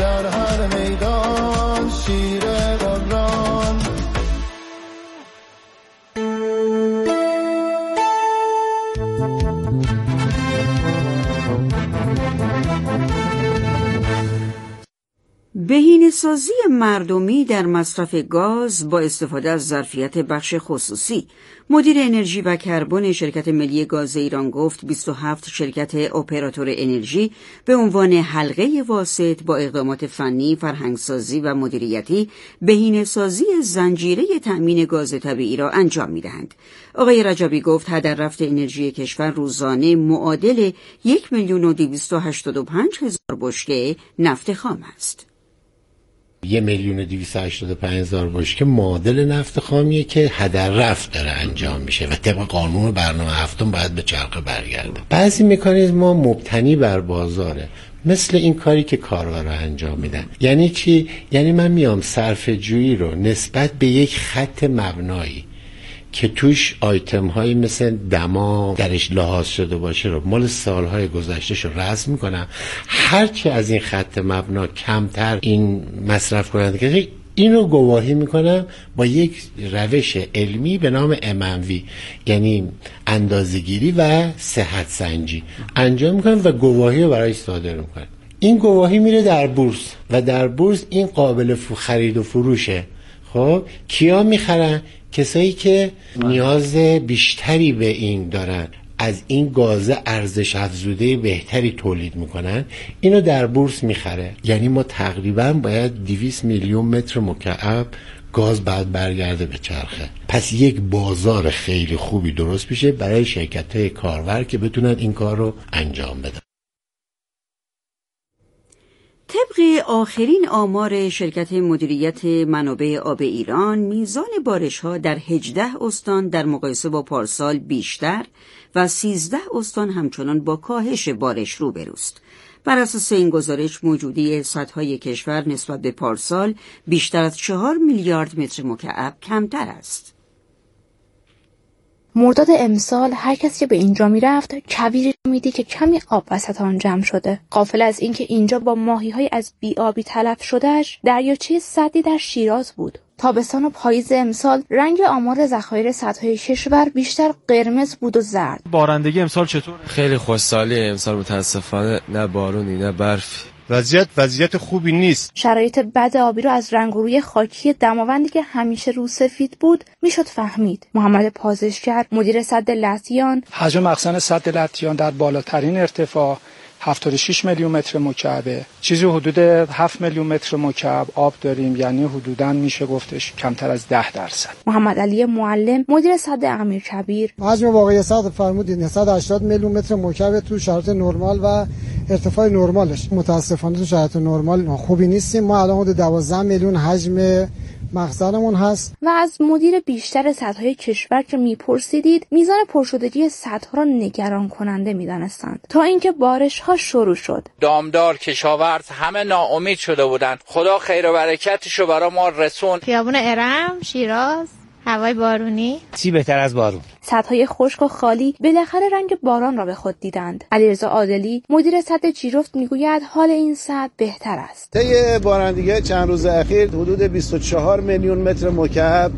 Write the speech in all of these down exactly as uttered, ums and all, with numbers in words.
در هر میدان شیر قران. بهینه‌سازی مردمی در مصرف گاز با استفاده از ظرفیت بخش خصوصی. مدیر انرژی و کربن شرکت ملی گاز ایران گفت بیست و هفت شرکت اپراتور انرژی به عنوان حلقه واسط با اقدامات فنی، فرهنگسازی و مدیریتی بهینه‌سازی زنجیره تأمین گاز طبیعی را انجام می‌دهند. آقای رجبی گفت هدر رفت انرژی کشور روزانه معادل یک میلیون و دویست و هشتاد و پنج هزار بشکه نفت خام است. یه میلیون و دویست و هشتاد و پنج هزار بشکه معادل نفت خامیه که هدر رفت داره انجام میشه و طبق قانون برنامه هفتم باید به چرخه برگرده. بعضی مکانیزم‌ها مبتنی بر بازاره، مثل این کاری که کاربرا انجام میدن. یعنی چی؟ یعنی من میام صرفه جویی رو نسبت به یک خط مبنایی که توش آیتم هایی مثل دما درش لحاظ شده باشه رو مال سالهای گذشتهش رو رسم میکنم. هرچی از این خط مبنا کمتر این مصرف کننده این رو گواهی میکنم با یک روش علمی به نام ام ام وی، یعنی اندازه‌گیری و صحت سنجی انجام میکنم و گواهی رو برای صادر میکنم. این گواهی میره در بورس و در بورس این قابل خرید و فروشه. خب کیا میخرن؟ کسایی که نیاز بیشتری به این دارن، از این گاز ارزش افزوده بهتری تولید میکنن، اینو در بورس میخره. یعنی ما تقریبا باید دویست میلیون متر مکعب گاز بعد برگرده به چرخه. پس یک بازار خیلی خوبی درست میشه برای شرکت‌های کارور که بتونن این کار رو انجام بدن. طبق آخرین آمار شرکت مدیریت منابع آب ایران، میزان بارش‌ها در هجده استان در مقایسه با پارسال بیشتر و سیزده استان همچنان با کاهش بارش روبروست. بر اساس این گزارش موجودی سدهای کشور نسبت به پارسال بیشتر از چهار میلیارد متر مکعب کمتر است. مرداد امسال هر کسی که به اینجا میرفت کویری میدید که کمی آب وسط آن جمع شده. غافل از اینکه اینجا با ماهی‌های از بی‌آبی تلف شدهش دریاچه سدی در شیراز بود. تابستان و پاییز امسال رنگ آمار ذخایر سدهای کشور بیشتر قرمز بود و زرد. بارندگی امسال چطور؟ خیلی خوشحالیه امسال، متاسفانه نه بارونی نه برفی. وضعیت وضعیت خوبی نیست. شرایط بد آبی رو از رنگ و روی خاکی دماوندی که همیشه رو سفید بود میشد فهمید. محمد پازشگر مدیر سد لطیان: حجم مخزن سد لطیان در بالاترین ارتفاع هفتاد و شش میلیون متر مکعبه. چیزی حدود هفت میلیون متر مکعب آب داریم، یعنی حدوداً میشه گفتش کمتر از ده درصد. محمد علی معلم مدیر سد امیرکبیر: حجم واقعی سد فرمودید صد و هشتاد میلیون متر مکعب تو شرایط نرمال و ارتفاع نرمالش. متاسفانه تو شرایط نرمال خوبی نیستیم. ما الان حدود دوازده میلیون حجم مخزنمون هست. و از مدیر بیشتر سدهای کشور که میپرسیدید میزان پرشدگی سدها را نگران کننده میدانستند تا اینکه بارش ها شروع شد. دامدار، کشاورز همه ناامید شده بودند. خدا خیر و برکتشو برای ما رسون. خیابون ارم، شیراز، هوای بارونی. چی بهتر از بارون؟ سدهای خشک و خالی بالاخره رنگ باران را به خود دیدند. علیرضا عادلی مدیر سد جیرفت میگوید حال این سد بهتر است. طی بارندگی چند روز اخیر حدود بیست و چهار میلیون متر مکعب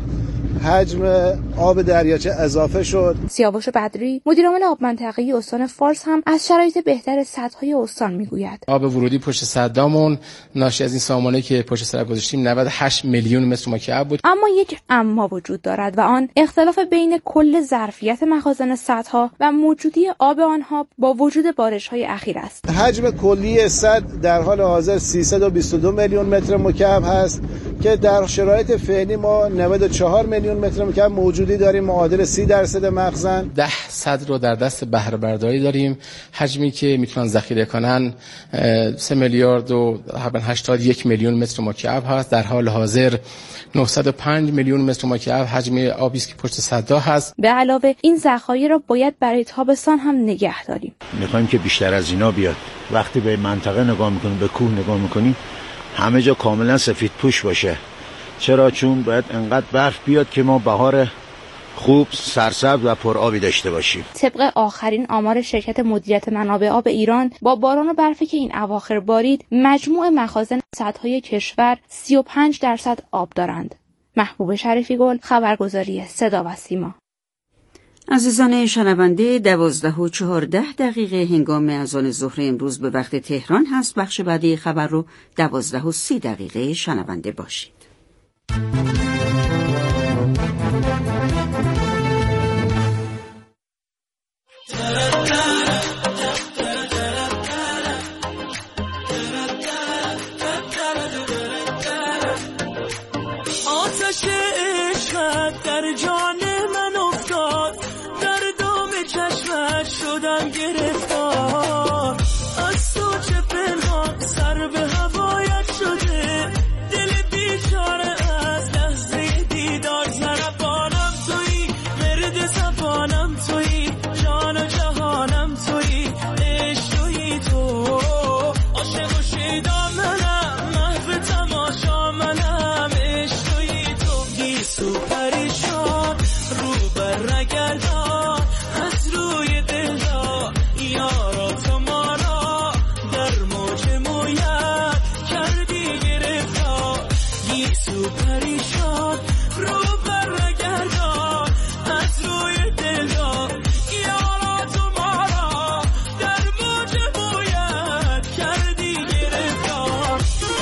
حجم آب دریاچه اضافه شد. سیاوش بدری مدیر عامل آب منطقه‌ای استان فارس هم از شرایط بهتر سدهای استان میگوید. آب ورودی پشت سدامون ناشی از این سامانه که پشت سد گذاشتیم نود و هشت میلیون متر مکعب بود. اما یک اما وجود دارد و آن اختلاف بین کل ظرفیت مخازن سدها و موجودی آب آنها با وجود بارش‌های اخیر است. حجم کلی سد در حال حاضر سیصد و بیست و دو میلیون متر مکعب هست که در شرایط فعلی ما نود و چهار میلیون متر مکعب موجودی داریم، معادل سی درصد مخزن. ده صد رو در دست بهره برداری داریم، حجمی که میتونن ذخیره کنن سه میلیارد و هشتاد و یک میلیون متر مکعب هست. در حال حاضر نهصد و پنج میلیون متر مکعب حجم آبی است که پشت سدها هست. به علاوه این ذخایر را باید برای تابستان هم نگه داریم. میخوایم که بیشتر از اینا بیاد. وقتی به منطقه نگاه میکنیم، به کوه نگاه میکنیم، همه جا کاملا سفید پوش باشه. چرا؟ چون باید انقدر برف بیاد که ما بهار خوب، سرسبز و پرآبی داشته باشیم. طبق آخرین آمار شرکت مدیریت منابع آب ایران، با باران و برفی که این اواخر بارید، مجموع مخازن سدهای کشور سی و پنج درصد آب دارند. محبوب شریفی گل، خبرگزاری صدا و سیما. عزیزان شنونده، دوازده و چهارده دقیقه هنگام اذان ظهر امروز به وقت تهران هست. بخش بعدی خبر رو دوازده و سی دقیقه شنونده باشید. آتش عشقت در جان من افتاد، در دام چشمت شدم گرفتار. از تو چه پنهان سر به هوایت شده، دل بیچاره از لحظه دیدار. ضربانم تویی، مرد زبانم تویی، جان و جهانم تویی، عشق تویی تو. عاشق و شیدا منم، محو تماشا منم، عشق تویی تو. گیسو پریشان رو بر نگردان، از روی دل دا یارا تو ما را در موج مویت کردی گرفتار. گیسو پریشان رو بر نگردان، از روی دل دا یارا تو ما را در موج مویت کردی گرفتار.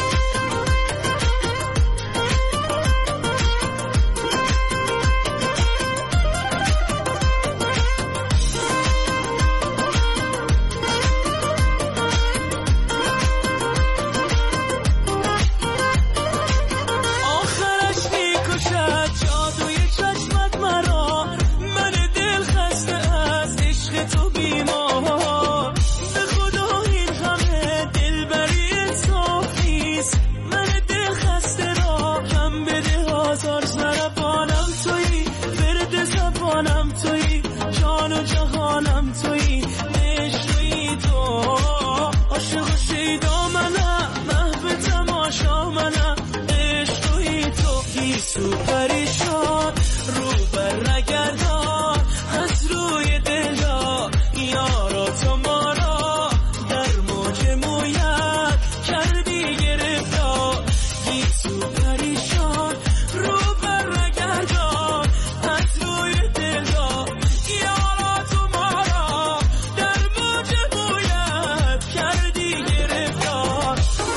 آخرش میکشد جادوی چشمت مرا، من دل خسته از عشق تو بیمار. به خدا این همه دلبری انصاف نیست، من دل خسته را کم بده آزار. ضربانم تویی، ورد زبانم تویی، جان و جهانم تویی، عشق تویی تو. عاشق و شیدا منم، محو تماشا منم، عشق تویی تو. گیسو پریشان رو بر نگردان، از روی دل دا یارا تو ما را در موج مویت کردی گرفتار. گیسو پریشان رو بر نگردان، از روی دل دا یارا تو ما را در موج مویت کردی گرفتار.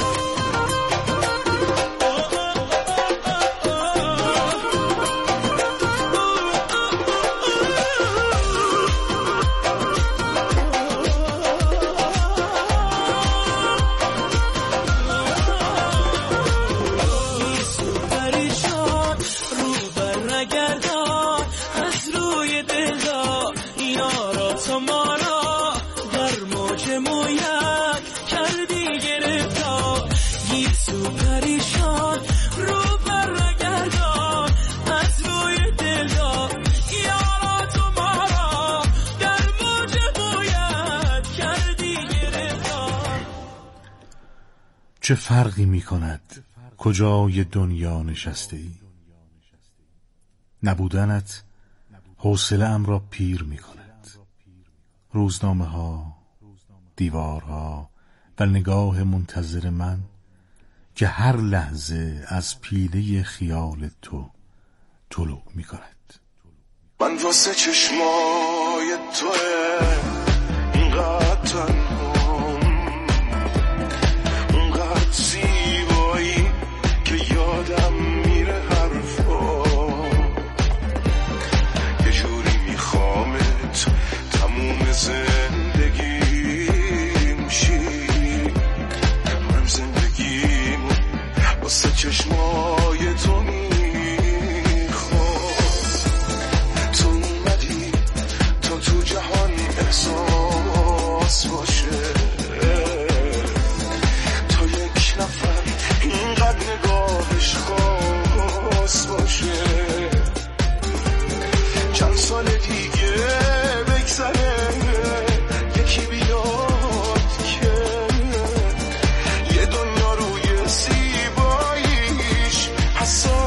گیسو پریشان رو بر نگردان، از روی دل دا یارا تو ما را در موج مویت کردی گرفتار. گیسو پریشان رو بر نگردان، از روی دل دا یارا تو ما را در موج مویت کردی گرفتار. چه فرقی می کند کجای دنیا نشسته ای؟ نبودنت حوصله ام را پیر می کند. روزنامه ها، دیوارها و نگاه منتظر من که هر لحظه از پیله خیال تو طلوع می کند. من واسه چشمای توه اینقدر تنهام، اونقدر زیبایی که یادم میره حرفا. یه جوری میخوامت تموم زندگیم شی. من زندگیم واسه چشمای تو میخوام. تو اومدی تا تو جهان احساس باشه، تا یک نفر اینقدر نگاهش خاص باشه. چند سال دیگه بگذره یکی بیاد که یه دنیا روی زیباییش حساس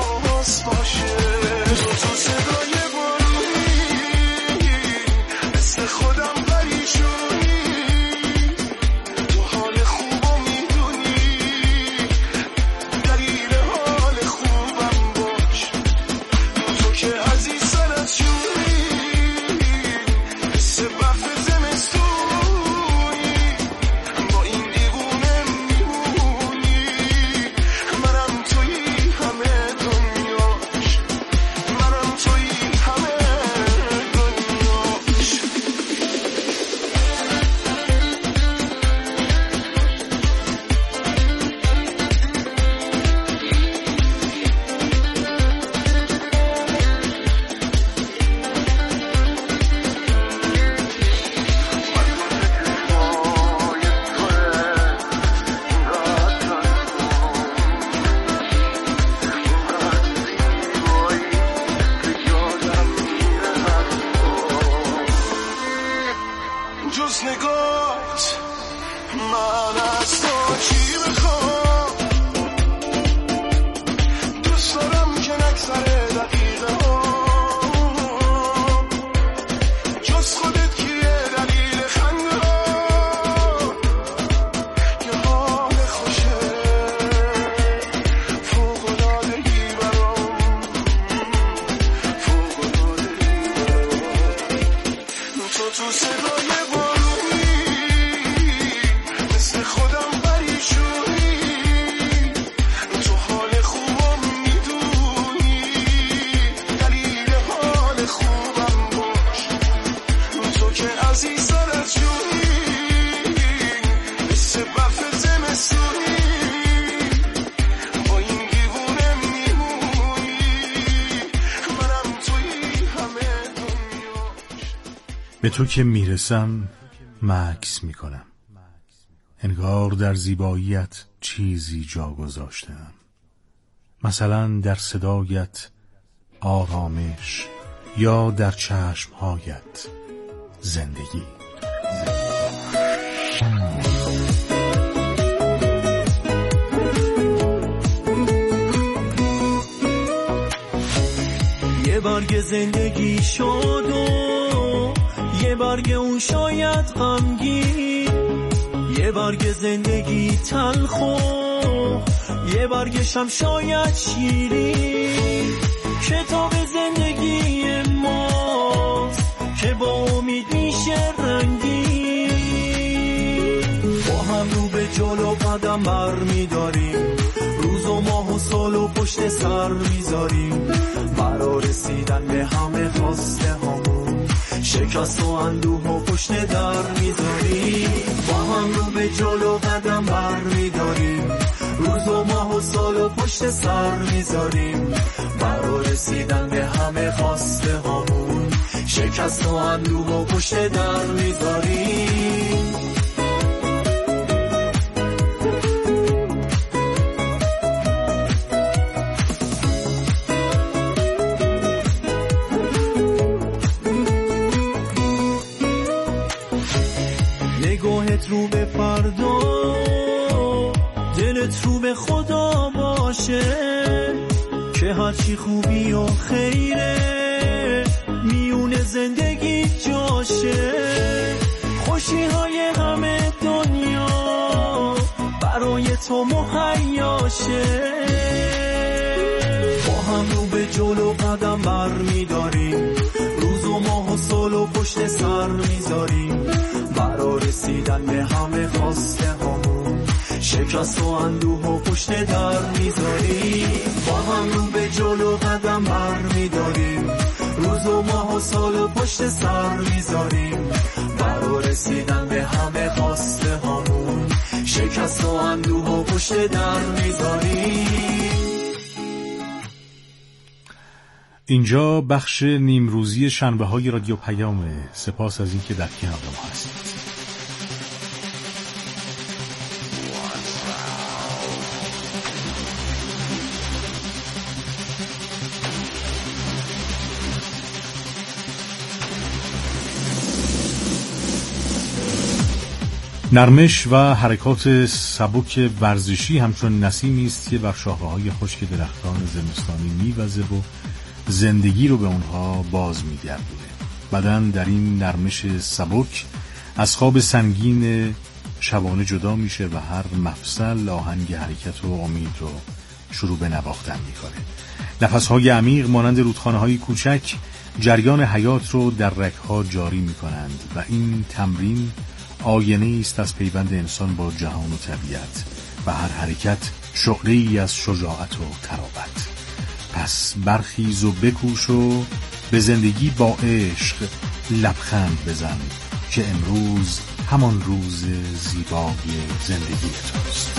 به تو که میرسم مکث میکنم، انگار در زیباییت چیزی جا گذاشتم، مثلا در صدایت آرامش یا در چشمهایت زندگی. یه برگ زندگی شد و یه برگ اون شاید غمگین، یه برگ زندگی تلخ و یه برگش هم شاید شیرین. کتاب زندگی ماست که با امید میشه رنگین، با هم رو به جلو قدم بر میداریم، روز و ماه و سال و پشت سر میذاریم، برا رسیدن به همه خواسته هامون شکست و اندوه و پشت در میذاریم، با هم رو به جلو قدم بر میداریم، روز و ماه و سال و پشت سر میذاریم، برا رسیدن به همه خواسته هامون شکست و اندوه و پشت در میذاریم. نگاهت رو به فردا، دلت رو به خدا باشه، که هرچی خوبی و خیره میون زندگی جاشه، خوشی های همه دنیا برای تو مهیاشه، با هم رو به جلو قدم بر میداریم، روز و ماه و سال و پشت سر میذاریم، برا رسیدن به همه خواسته هامون شکست و اندوه و پشت در میذاریم، با هم رو به جلو قدم بر میداریم، روز و ماه و سال و پشت سر میذاریم، برا رسیدن به همه خواسته هامون شکست و اندوه و پشت در میذاریم. اینجا بخش نیمروزی شنبه های رادیو پیامه. سپاس از اینکه در کنار ما هستید. نرمش و حرکات سبک ورزشی همچون نسیمی است که بر شاخه‌های خشک درختان زمستانی میوزه و زندگی رو به اونها باز میگردونه. بدن در این نرمش سبک از خواب سنگین شبانه جدا میشه و هر مفصل آهنگ حرکت و امید رو شروع به نواختن میکنه. نفس‌های عمیق مانند رودخانه‌های کوچک جریان حیات رو در رگ‌ها جاری میکنند و این تمرین آینه است از پیوند انسان با جهان و طبیعت و هر حرکت شعله‌ای از شجاعت و تراوت. پس برخیز و بکوش و به زندگی با عشق لبخند بزن که امروز همان روز زیبای زندگی توست.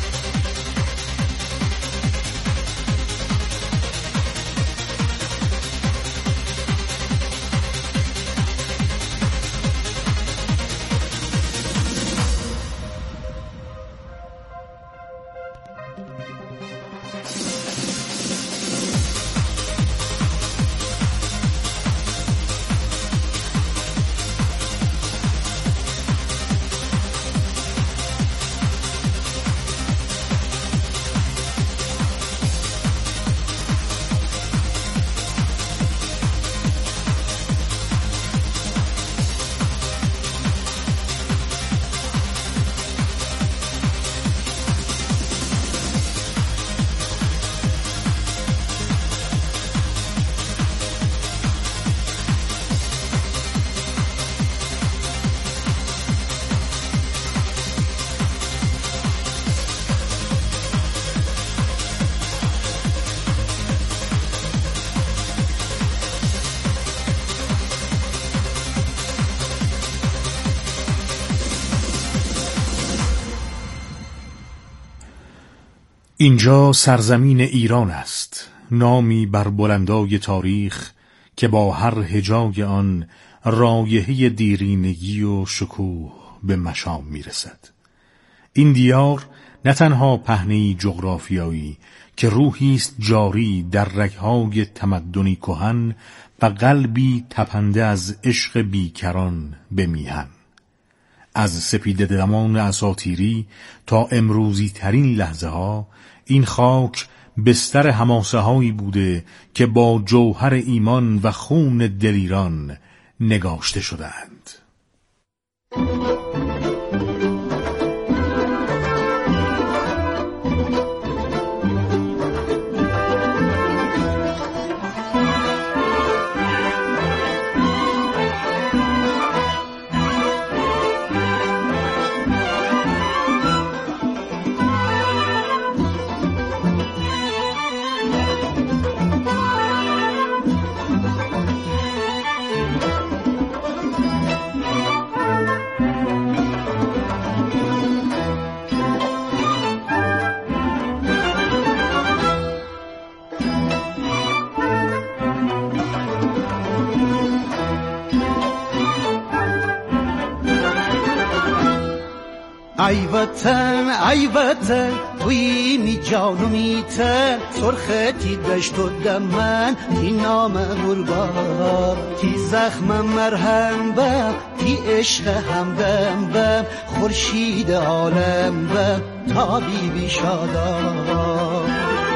اینجا سرزمین ایران است، نامی بر بلندای تاریخ که با هر هجای آن رایحه دیرینگی و شکوه به مشام میرسد. این دیار نه تنها پهنه‌ای جغرافیایی که روحی است جاری در رگ‌های تمدنی کهن و قلبی تپنده از عشق بیکران به میهن. از سپیده دمان اساطیری تا امروزی ترین لحظه ها این خاک بستر حماسه هایی بوده که با جوهر ایمان و خون دلیران نگاشته شدند. ای وطن ای وطن توی می جان و می تن سرختی دشت و دمن تی نام قربان تی زخم مرهم بم تی عشق همدم بم خورشید عالم بم تا بی بی شادان.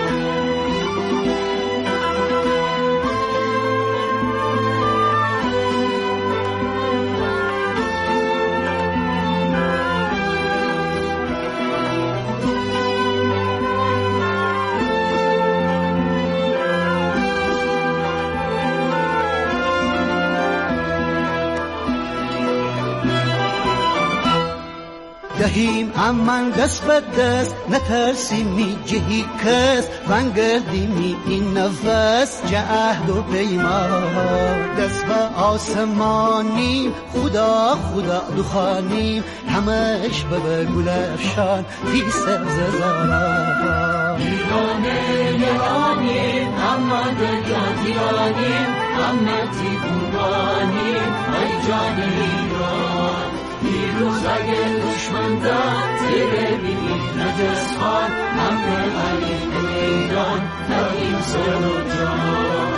دهیم امان دست به دست نترسیم می جهی کس ونگردیم این نفس جهد و پیمان دست به آسمانیم خدا خدا دخانیم همش به گل افشان تی سبز زاران دیوانه یرانیم اما دریا دیوانیم اما تی قربانیم ای جان ایران دیروز اگه دشمن داد تیره بینی نجس خان امر علی ایران داریم سر و جان.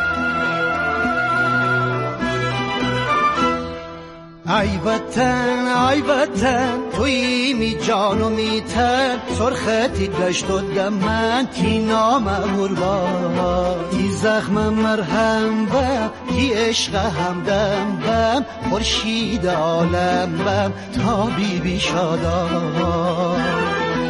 ای وطن ای وطن توی می جان و می تن سرختی دشت و دمن تی نام قربان تی زخم مرهم بم تی عشق همدم بم خورشید عالم بم تا بی بی شادان.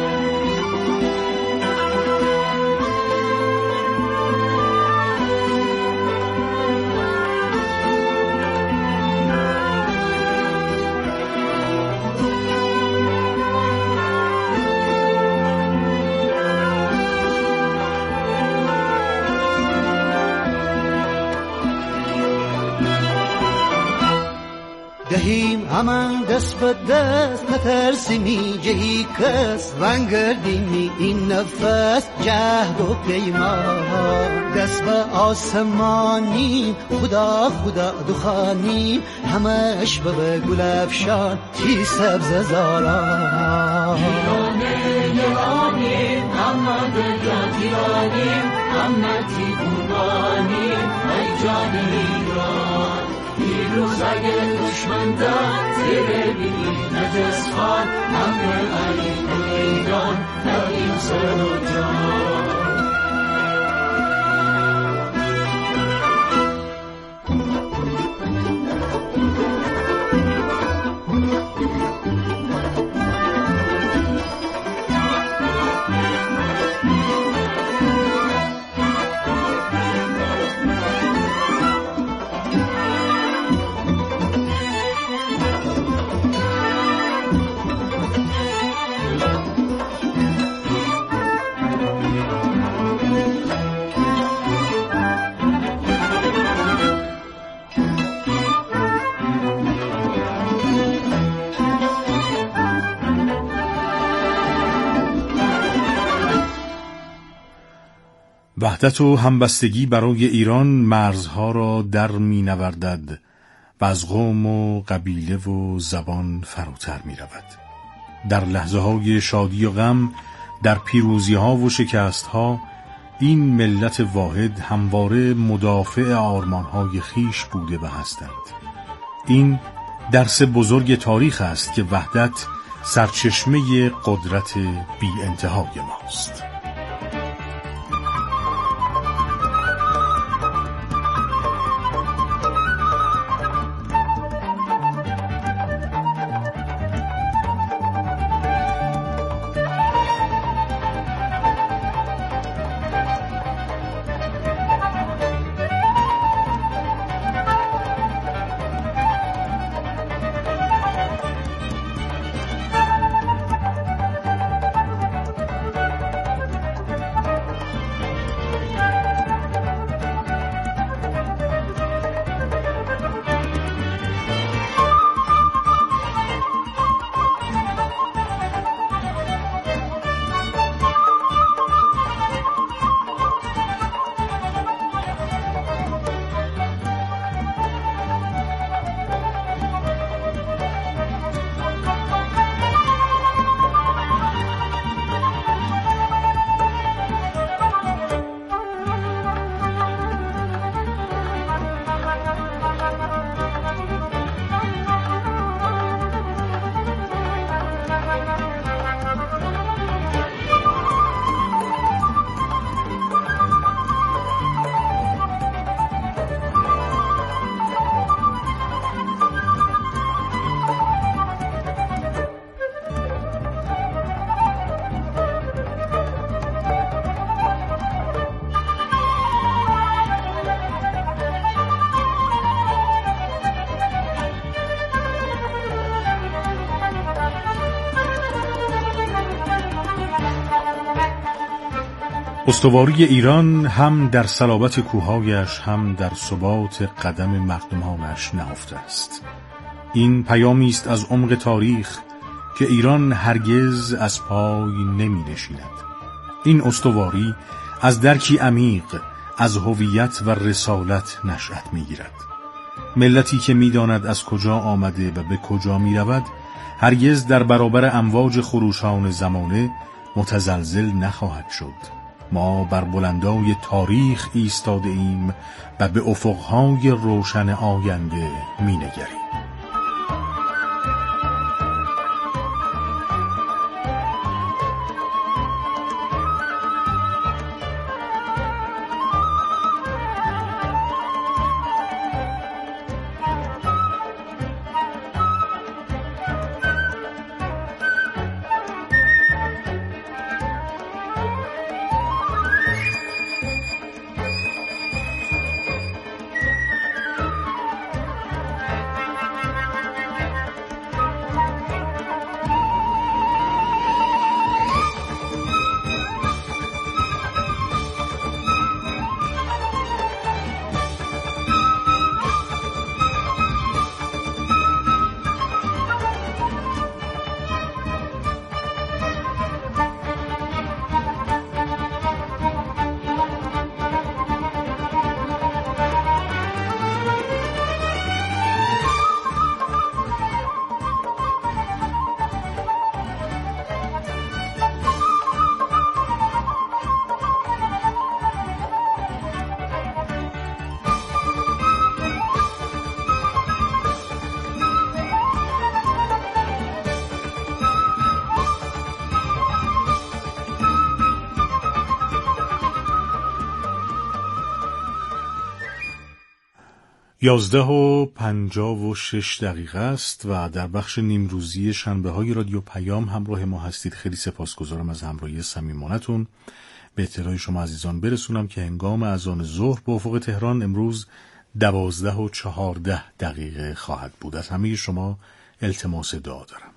دهیم امان دست به دست نترسیمی جهی کس ونگردیمی این نفس جهد و پیمان دست به آسمانیم خدا خدا دخانیم همش به گل افشان تی سبز زاران ایرانه یرانیم اما دریا دیرانیم اما تی قربانیم ای جان ایران دیروز اگه دشمن داد تیره بینی نجس خان امر علی ایران داریم سر و جان. وحدت و همبستگی برای ایران مرزها را در می نوردد و از قوم و قبیله و زبان فراتر می رود. در لحظه های شادی و غم، در پیروزی ها و شکست ها، این ملت واحد همواره مدافع آرمان های خیش بوده و هستند. این درس بزرگ تاریخ است که وحدت سرچشمه قدرت بی انتهای ماست. استواری ایران هم در صلابت کوههایش هم در ثبات قدم مردمانش نهفته است. این پیامی است از عمق تاریخ که ایران هرگز از پای نمی نشیند. این استواری از درکی عمیق از هویت و رسالت نشأت می گیرد. ملتی که می داند از کجا آمده و به کجا می رود هرگز در برابر امواج خروشان زمانه متزلزل نخواهد شد. ما بر بلندای تاریخ ایستاده ایم و به افقهای روشن آینده می نگریم. یازده و پنجاه و شش دقیقه است و در بخش نیمروزی شنبه های رادیو پیام همراه ما هستید. خیلی سپاسگزارم از همراهی صمیمانتون. به اطلاع شما عزیزان برسونم که هنگام اذان ظهر به افق تهران امروز دوازده و چهارده دقیقه خواهد بود. از همه شما التماس دعا دارم.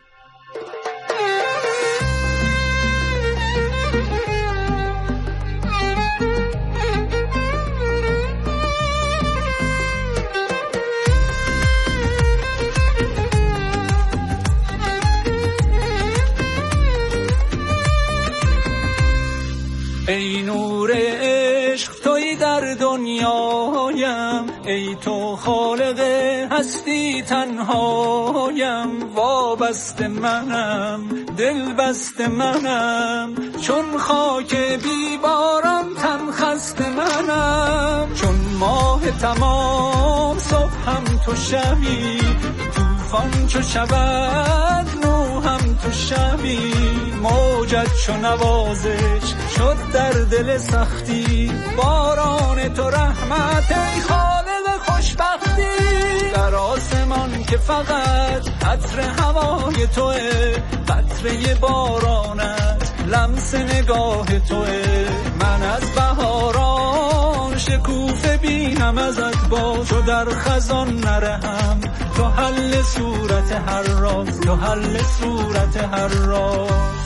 ای نور عشق توی در دنیایم، ای تو خالق هستی تنهایم، وابسته منم، دل بسته منم، چون خاک بی باران تن خسته منم، چون ماه تمام صبح هم تو شبی، طوفان چو شود نوحم تو شبی، موجت چو نوازش شد در دل سختی، باران تو رحمت ای خالق خوشبختی، در آسمان که فقط عطر هوای توه، قطره بارانت لمس نگاه توه، من از بهاران شکوفه بینم ازت باز، تو در خزان نرهم، تو حل صورت هر راز، تو حل صورت هر راز.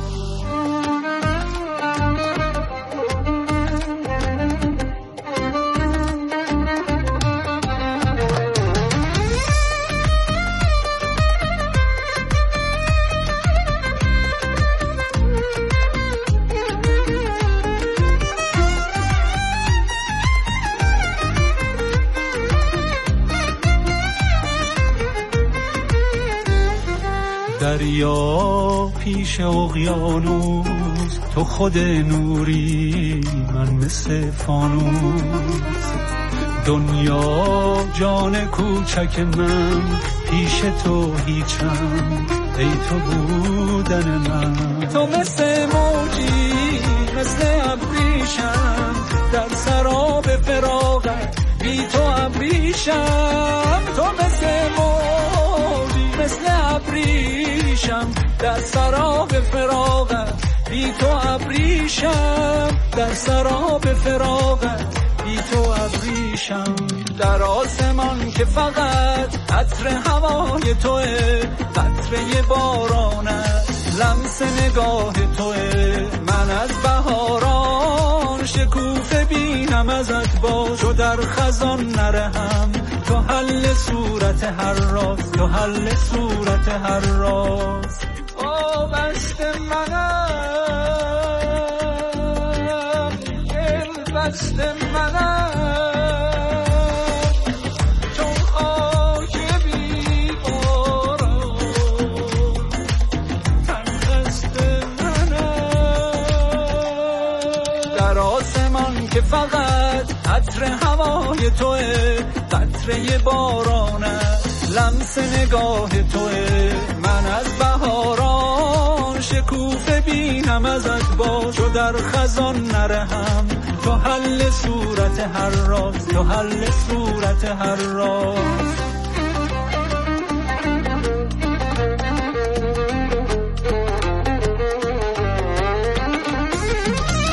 دریا پیش اقیانوس، تو خود نوری من مثل فانوس، دنیا جان کوچک من پیش تو هیچم، ای تو بودن من، تو مثل موجی مثل ابریشم، در سراب فراغت بی تو ابریشم، تو مثل موجی مثل ابریشم، در سراب فراغت بی تو ابریشم، در سراب فراغت بی تو ابریشم، در آسمان که فقط عطر هوای توه، قطره بارانت لمس نگاه توه، من از بهاران شکوفه بینم ازت باز، تو در خزان نرهم، تو حل صورت هر راز، تو حل صورت هر راز. آه بست منم، دل بست منم، چون خاک بی باران تن خسته منم، در آسمان که فقط عطر هوای توه، قطره بارانت لمس نگاه توه، من از بهاران شکوفه بینم ازت باز، تو در خزان نرهم، تو حل صورت هر راز، تو حل صورت هر راز.